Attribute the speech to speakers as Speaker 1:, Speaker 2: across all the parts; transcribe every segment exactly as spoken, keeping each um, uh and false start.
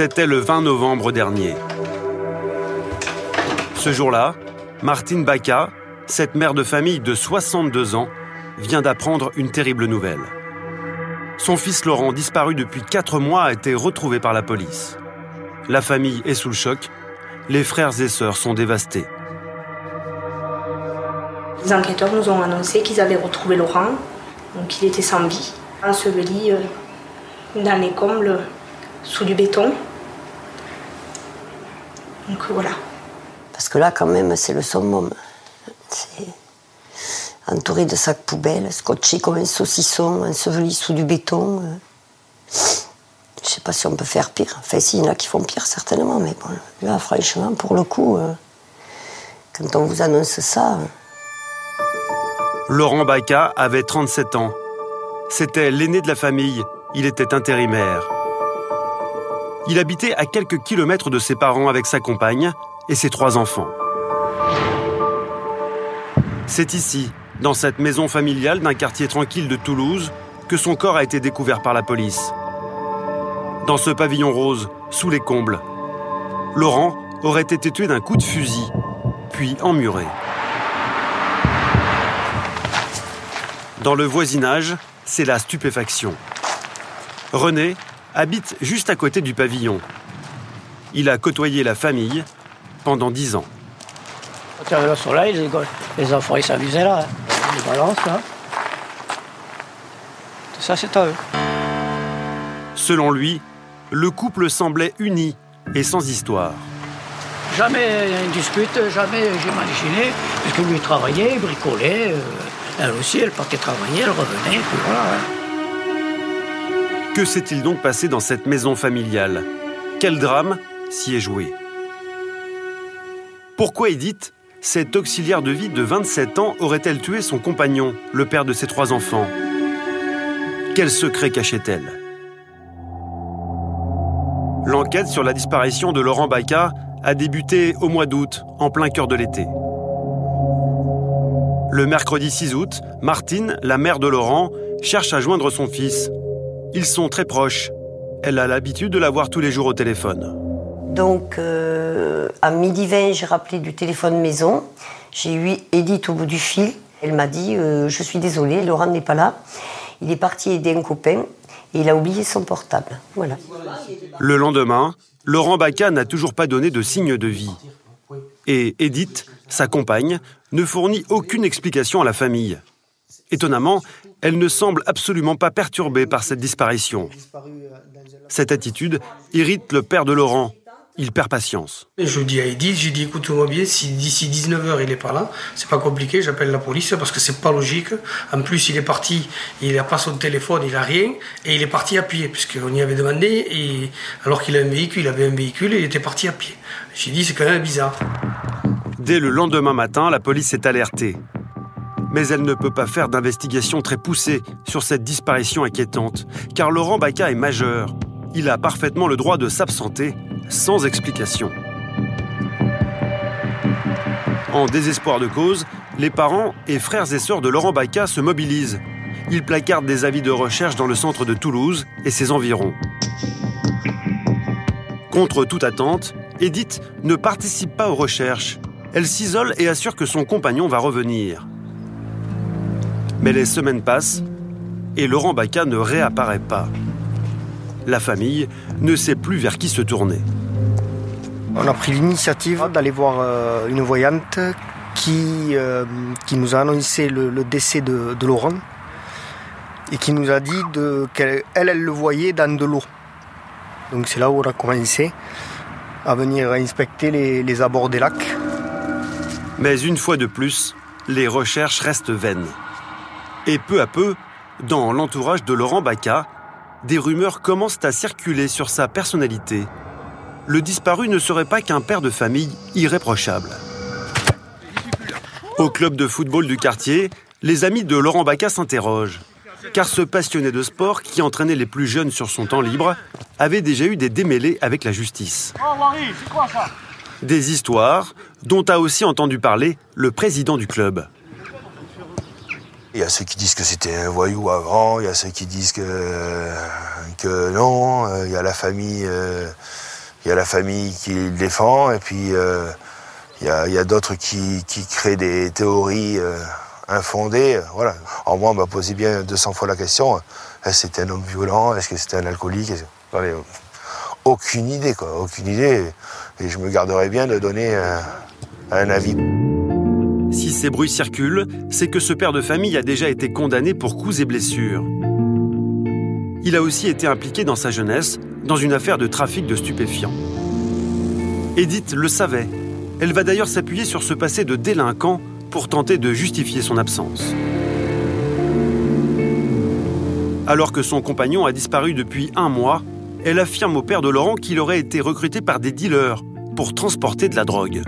Speaker 1: C'était le vingt novembre dernier. Ce jour-là, Martine Baca, cette mère de famille de soixante-deux ans, vient d'apprendre une terrible nouvelle. Son fils Laurent, disparu depuis quatre mois, a été retrouvé par la police. La famille est sous le choc. Les frères et sœurs sont dévastés.
Speaker 2: Les enquêteurs nous ont annoncé qu'ils avaient retrouvé Laurent, donc il était sans vie, enseveli dans les combles, sous du béton. Donc voilà.
Speaker 3: Parce que là, quand même, c'est le summum. C'est entouré de sacs poubelles, scotché comme un saucisson, enseveli sous du béton. Je ne sais pas si on peut faire pire. Enfin, si, il y en a qui font pire, certainement. Mais bon, là, franchement, pour le coup, euh, quand on vous annonce ça...
Speaker 1: Laurent Baca avait trente-sept ans. C'était l'aîné de la famille. Il était intérimaire. Il habitait à quelques kilomètres de ses parents avec sa compagne et ses trois enfants. C'est ici, dans cette maison familiale d'un quartier tranquille de Toulouse, que son corps a été découvert par la police. Dans ce pavillon rose, sous les combles, Laurent aurait été tué d'un coup de fusil, puis emmuré. Dans le voisinage, c'est la stupéfaction. René habite juste à côté du pavillon. Il a côtoyé la famille pendant dix ans.
Speaker 4: Quand il y avait le soleil, les, les enfants ils s'amusaient là. Les balances là. Tout ça c'est à eux.
Speaker 1: Selon lui, le couple semblait uni et sans histoire.
Speaker 4: Jamais une dispute, jamais j'imaginais, parce que lui il travaillait, il bricolait, euh, elle aussi elle partait travailler, elle revenait, puis voilà. Hein.
Speaker 1: Que s'est-il donc passé dans cette maison familiale? Quel drame s'y est joué? Pourquoi Edith, cette auxiliaire de vie de vingt-sept ans, aurait-elle tué son compagnon, le père de ses trois enfants? Quel secret cachait-elle? L'enquête sur la disparition de Laurent Baca a débuté au mois d'août, en plein cœur de l'été. Le mercredi six août, Martine, la mère de Laurent, cherche à joindre son fils. Ils sont très proches. Elle a l'habitude de l'avoir tous les jours au téléphone.
Speaker 3: Donc, euh, à midi vingt, j'ai rappelé du téléphone maison. J'ai eu Edith au bout du fil. Elle m'a dit euh, « Je suis désolée, Laurent n'est pas là. Il est parti aider un copain et il a oublié son portable. » Voilà.
Speaker 1: Le lendemain, Laurent Baca n'a toujours pas donné de signe de vie. Et Edith, sa compagne, ne fournit aucune explication à la famille. Étonnamment, elle ne semble absolument pas perturbée par cette disparition. Cette attitude irrite le père de Laurent. Il perd patience.
Speaker 5: Je dis à Edith, j'ai dit écoute-moi bien, si d'ici dix-neuf heures il n'est pas là, c'est pas compliqué, j'appelle la police parce que c'est pas logique. En plus, il est parti, il n'a pas son téléphone, il n'a rien, et il est parti à pied, puisqu'on y avait demandé, et alors qu'il a un véhicule, il avait un véhicule et il était parti à pied. J'ai dit c'est quand même bizarre.
Speaker 1: Dès le lendemain matin, la police est alertée. Mais elle ne peut pas faire d'investigation très poussée sur cette disparition inquiétante, car Laurent Baca est majeur. Il a parfaitement le droit de s'absenter sans explication. En désespoir de cause, les parents et frères et sœurs de Laurent Baca se mobilisent. Ils placardent des avis de recherche dans le centre de Toulouse et ses environs. Contre toute attente, Edith ne participe pas aux recherches. Elle s'isole et assure que son compagnon va revenir. Mais les semaines passent et Laurent Baca ne réapparaît pas. La famille ne sait plus vers qui se tourner.
Speaker 6: On a pris l'initiative d'aller voir euh, une voyante qui, euh, qui nous a annoncé le, le décès de, de Laurent et qui nous a dit de, qu'elle elle, elle le voyait dans de l'eau. Donc c'est là où on a commencé à venir inspecter les, les abords des lacs.
Speaker 1: Mais une fois de plus, les recherches restent vaines. Et peu à peu, dans l'entourage de Laurent Baca, des rumeurs commencent à circuler sur sa personnalité. Le disparu ne serait pas qu'un père de famille irréprochable. Au club de football du quartier, les amis de Laurent Baca s'interrogent. Car ce passionné de sport, qui entraînait les plus jeunes sur son temps libre, avait déjà eu des démêlés avec la justice. Des histoires dont a aussi entendu parler le président du club.
Speaker 7: Il y a ceux qui disent que c'était un voyou avant, il y a ceux qui disent que, que non, il y a la famille, euh, il y a la famille qui le défend, et puis euh, il y a, il y a d'autres qui, qui créent des théories euh, infondées. Voilà. Alors moi, on m'a posé bien deux cents fois la question, est-ce que c'était un homme violent, est-ce que c'était un alcoolique? J'en ai aucune idée, quoi, aucune idée. Et je me garderais bien de donner un, un avis.
Speaker 1: Si ces bruits circulent, c'est que ce père de famille a déjà été condamné pour coups et blessures. Il a aussi été impliqué dans sa jeunesse dans une affaire de trafic de stupéfiants. Edith le savait. Elle va d'ailleurs s'appuyer sur ce passé de délinquant pour tenter de justifier son absence. Alors que son compagnon a disparu depuis un mois, elle affirme au père de Laurent qu'il aurait été recruté par des dealers pour transporter de la drogue.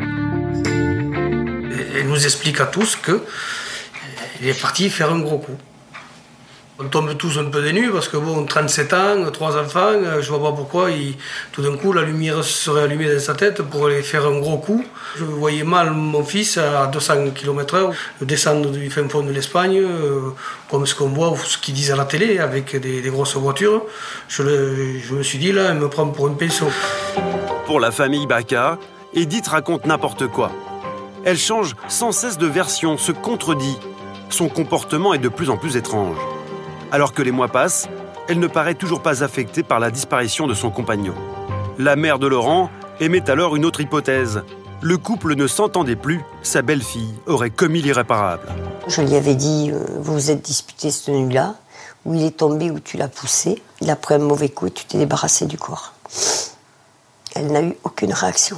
Speaker 5: Elle nous explique à tous qu'il est parti faire un gros coup. On tombe tous un peu des nues parce que bon, trente-sept ans, trois enfants, je vois pas pourquoi il, tout d'un coup la lumière serait allumée dans sa tête pour aller faire un gros coup. Je voyais mal mon fils à deux cents kilomètres heure descendre du fin fond de l'Espagne, euh, comme ce qu'on voit ou ce qu'ils disent à la télé avec des, des grosses voitures. Je, le, je me suis dit là, elle me prend pour un pinceau.
Speaker 1: Pour la famille Baca, Edith raconte n'importe quoi. Elle change sans cesse de version, se contredit. Son comportement est de plus en plus étrange. Alors que les mois passent, elle ne paraît toujours pas affectée par la disparition de son compagnon. La mère de Laurent émet alors une autre hypothèse. Le couple ne s'entendait plus, sa belle-fille aurait commis l'irréparable.
Speaker 3: Je lui avais dit, euh, vous vous êtes disputés cette nuit-là, où il est tombé, où tu l'as poussé, il a pris un mauvais coup et tu t'es débarrassé du corps. Elle n'a eu aucune réaction.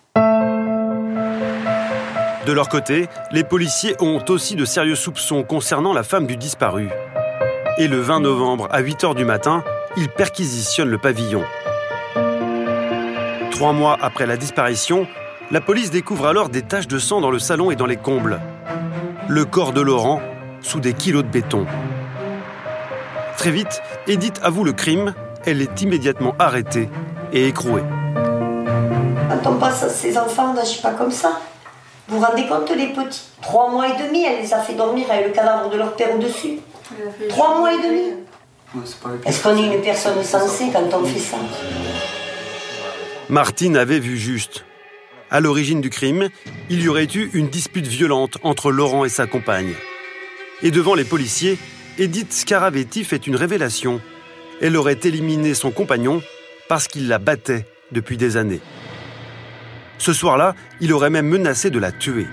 Speaker 1: De leur côté, les policiers ont aussi de sérieux soupçons concernant la femme du disparu. Et le vingt novembre, à huit heures du matin, ils perquisitionnent le pavillon. Trois mois après la disparition, la police découvre alors des taches de sang dans le salon et dans les combles. Le corps de Laurent sous des kilos de béton. Très vite, Edith avoue le crime. Elle est immédiatement arrêtée et écrouée.
Speaker 3: Quand on passe à ses enfants, on n'agit pas comme ça. Vous vous rendez compte, les petits? Trois mois et demi, elle les a fait dormir avec le cadavre de leur père au-dessus. Trois mois et demi. Est-ce qu'on est une personne sensée quand on fait ça?
Speaker 1: Martine avait vu juste. À l'origine du crime, il y aurait eu une dispute violente entre Laurent et sa compagne. Et devant les policiers, Edith Scaravetti fait une révélation. Elle aurait éliminé son compagnon parce qu'il la battait depuis des années. Ce soir-là, il aurait même menacé de la tuer.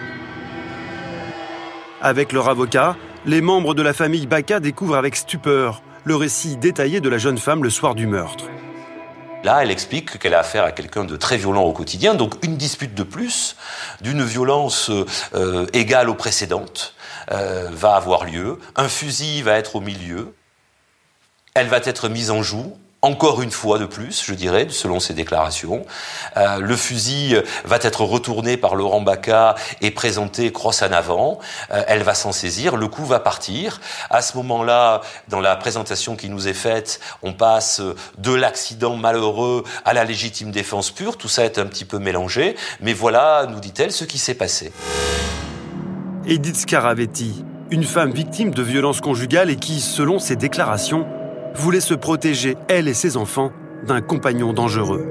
Speaker 1: Avec leur avocat, les membres de la famille Baca découvrent avec stupeur le récit détaillé de la jeune femme le soir du meurtre.
Speaker 8: Là, elle explique qu'elle a affaire à quelqu'un de très violent au quotidien, donc une dispute de plus, d'une violence euh, égale aux précédentes, euh, va avoir lieu. Un fusil va être au milieu. Elle va être mise en joue. Encore une fois de plus, je dirais, selon ses déclarations. Euh, le fusil va être retourné par Laurent Baca et présenté crosse en avant. Euh, elle va s'en saisir, le coup va partir. À ce moment-là, dans la présentation qui nous est faite, on passe de l'accident malheureux à la légitime défense pure. Tout ça est un petit peu mélangé. Mais voilà, nous dit-elle, ce qui s'est passé.
Speaker 1: Edith Scaravetti, une femme victime de violences conjugales et qui, selon ses déclarations, voulait se protéger, elle et ses enfants, d'un compagnon dangereux.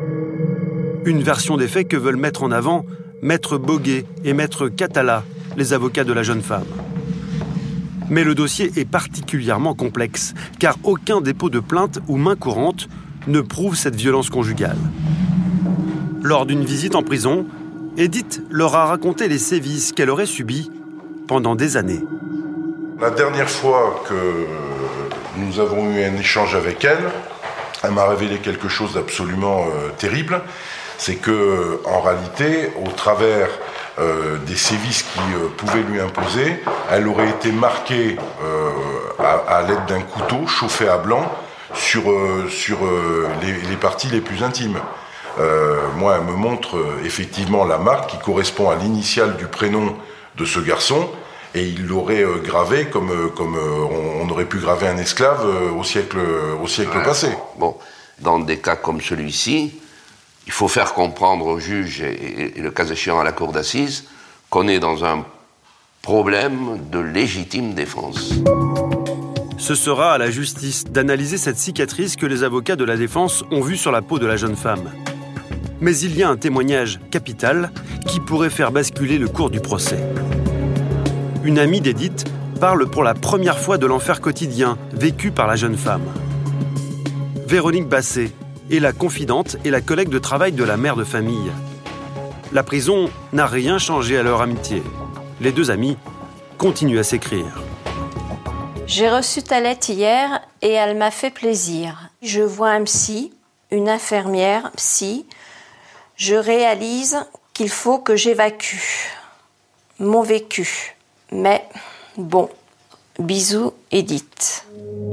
Speaker 1: Une version des faits que veulent mettre en avant Maître Boguet et Maître Catala, les avocats de la jeune femme. Mais le dossier est particulièrement complexe, car aucun dépôt de plainte ou main courante ne prouve cette violence conjugale. Lors d'une visite en prison, Edith leur a raconté les sévices qu'elle aurait subis pendant des années.
Speaker 9: La dernière fois que nous avons eu un échange avec elle, elle m'a révélé quelque chose d'absolument euh, terrible. C'est que, en réalité, au travers euh, des sévices qui euh, pouvaient lui imposer, elle aurait été marquée euh, à, à l'aide d'un couteau chauffé à blanc sur, euh, sur euh, les, les parties les plus intimes. Euh, moi, elle me montre euh, effectivement la marque qui correspond à l'initiale du prénom de ce garçon. Et il l'aurait euh, gravé comme, euh, comme euh, on, on aurait pu graver un esclave euh, au siècle, euh, au siècle ouais. passé.
Speaker 10: Bon, dans des cas comme celui-ci, il faut faire comprendre aux juges et, et, et le cas échéant à la cour d'assises qu'on est dans un problème de légitime défense.
Speaker 1: Ce sera à la justice d'analyser cette cicatrice que les avocats de la défense ont vue sur la peau de la jeune femme. Mais il y a un témoignage capital qui pourrait faire basculer le cours du procès. Une amie d'Edith parle pour la première fois de l'enfer quotidien vécu par la jeune femme. Véronique Basset est la confidente et la collègue de travail de la mère de famille. La prison n'a rien changé à leur amitié. Les deux amies continuent à s'écrire.
Speaker 11: J'ai reçu ta lettre hier et elle m'a fait plaisir. Je vois un psy, une infirmière, psy. Je réalise qu'il faut que j'évacue mon vécu. Mais bon, bisous Edith.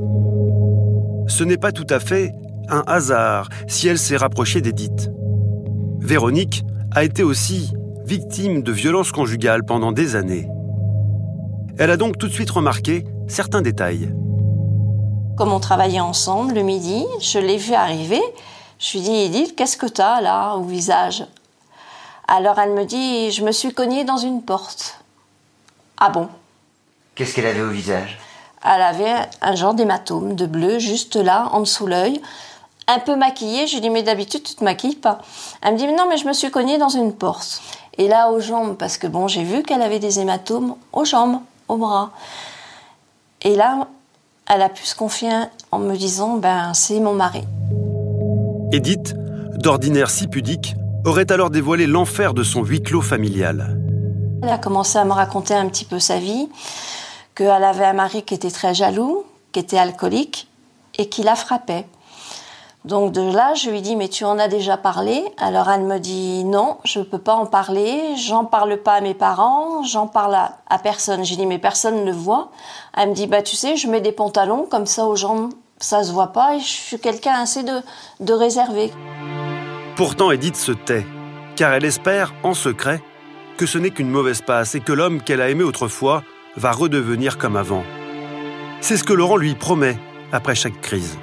Speaker 1: Ce n'est pas tout à fait un hasard si elle s'est rapprochée d'Edith. Véronique a été aussi victime de violences conjugales pendant des années. Elle a donc tout de suite remarqué certains détails.
Speaker 11: Comme on travaillait ensemble le midi, je l'ai vu arriver. Je lui ai dit, Edith, qu'est-ce que t'as là au visage? Alors elle me dit, je me suis cognée dans une porte. Ah bon?
Speaker 12: Qu'est-ce qu'elle avait au visage?
Speaker 11: Elle avait un genre d'hématome de bleu juste là, en dessous l'œil, un peu maquillée. Je lui ai dit, mais d'habitude tu te maquilles pas. Elle me dit, mais non, mais je me suis cognée dans une porte. Et là, aux jambes, parce que bon, j'ai vu qu'elle avait des hématomes aux jambes, aux bras. Et là, elle a pu se confier en me disant, ben c'est mon mari.
Speaker 1: Edith, d'ordinaire si pudique, aurait alors dévoilé l'enfer de son huis clos familial.
Speaker 11: Elle a commencé à me raconter un petit peu sa vie, qu'elle avait un mari qui était très jaloux, qui était alcoolique et qui la frappait. Donc de là, je lui dis, mais tu en as déjà parlé? Alors elle me dit, non, je ne peux pas en parler, j'en parle pas à mes parents, j'en parle à, à personne. J'ai dit, mais personne ne le voit. Elle me dit, bah tu sais, je mets des pantalons, comme ça aux gens, ça se voit pas, et je suis quelqu'un assez de, de réservé.
Speaker 1: Pourtant, Edith se tait, car elle espère, en secret, que ce n'est qu'une mauvaise passe et que l'homme qu'elle a aimé autrefois va redevenir comme avant. C'est ce que Laurent lui promet après chaque crise.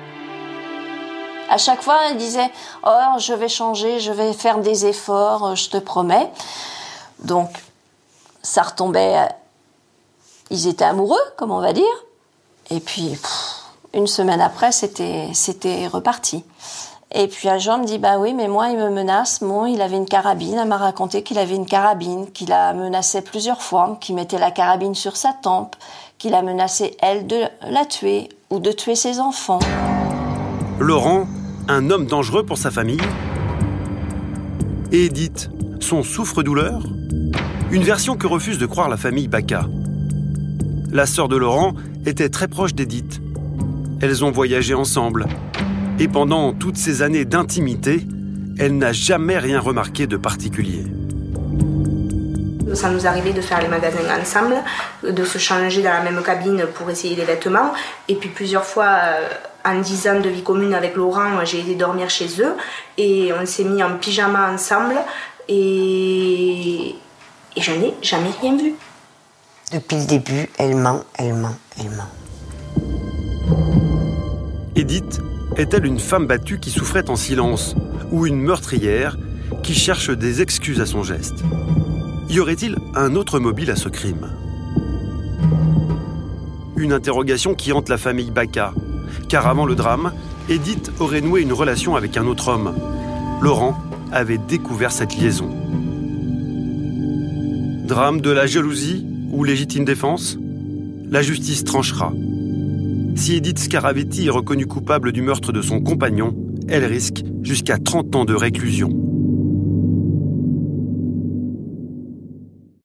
Speaker 11: À chaque fois, elle disait « Oh, je vais changer, je vais faire des efforts, je te promets. » Donc, ça retombait... Ils étaient amoureux, comme on va dire. Et puis, pff, une semaine après, c'était, c'était reparti. Et puis un jour, elle me dit « Bah oui, mais moi, il me menace. Bon, il avait une carabine. » Elle m'a raconté qu'il avait une carabine, qu'il la menaçait plusieurs fois, qu'il mettait la carabine sur sa tempe, qu'il a menacé, elle, de la tuer ou de tuer ses enfants.
Speaker 1: Laurent, un homme dangereux pour sa famille. Et Edith, son souffre-douleur. Une version que refuse de croire la famille Baca. La sœur de Laurent était très proche d'Edith. Elles ont voyagé ensemble. Et pendant toutes ces années d'intimité, elle n'a jamais rien remarqué de particulier.
Speaker 2: Ça nous arrivait de faire les magasins ensemble, de se changer dans la même cabine pour essayer les vêtements. Et puis plusieurs fois, en dix ans de vie commune avec Laurent, j'ai été dormir chez eux. Et on s'est mis en pyjama ensemble. Et, et je n'ai jamais rien vu.
Speaker 3: Depuis le début, elle ment, elle ment, elle ment.
Speaker 1: Edith est-elle une femme battue qui souffrait en silence ou une meurtrière qui cherche des excuses à son geste? Y aurait-il un autre mobile à ce crime? Une interrogation qui hante la famille Baca, car avant le drame, Edith aurait noué une relation avec un autre homme. Laurent avait découvert cette liaison. Drame de la jalousie ou légitime défense? La justice tranchera. Si Edith Scaravetti est reconnue coupable du meurtre de son compagnon, elle risque jusqu'à trente ans de réclusion.